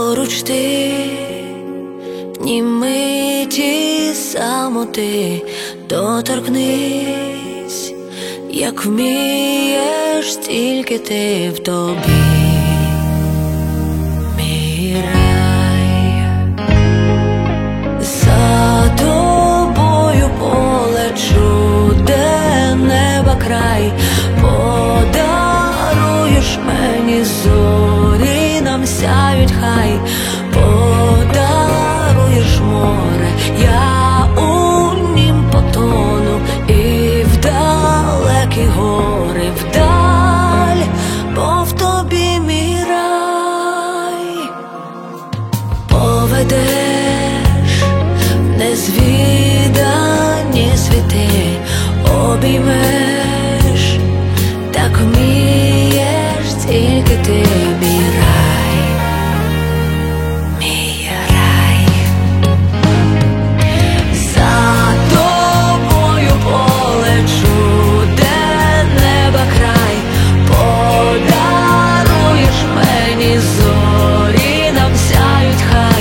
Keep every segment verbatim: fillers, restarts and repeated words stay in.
поруч ти, ні миті самоти, доторкнись, як вмієш, тільки ти в тобі. Мій рай, за тобою полечу, де неба край, подаруєш мені зорі, нам сяють хай, подаруєш море, я у нім потону, і в далекі гори, вдаль, бо в тобі мій рай. Поведеш в незвідані світи, обіймеш, так вмієш, тільки ти, мій рай, мій рай. За тобою полечу, де неба край, подаруєш мені зорі, нам сяють хай,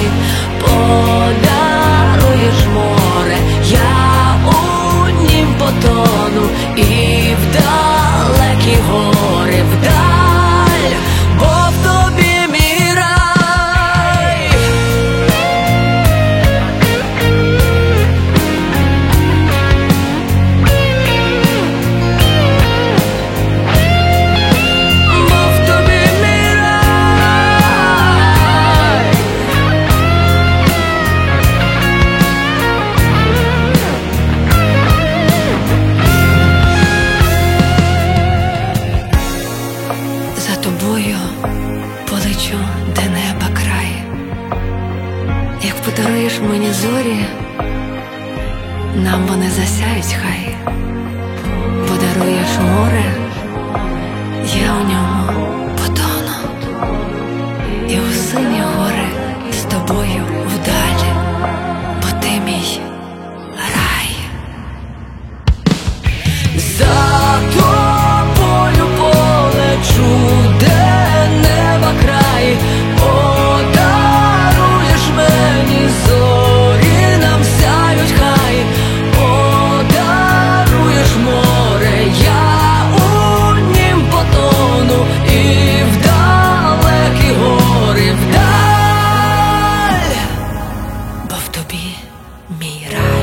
подаруєш море, я у нім потону, і в далекі гори, вдаль, бо в тобі мій рай. Бо в тобі мій рай. За тобою полечу, де неба край, як подаруєш мені зорі, нам вони засяють хай, подаруєш море, я у ньому потону, і у сині гори з тобою вдалі, бо ти мій рай. За тобою полечу, де неба край, подаруєш мені зорі, нам сяють хай, подаруєш море, я у нім потону, і в далекі гори, вдаль, бо в тобі мій рай.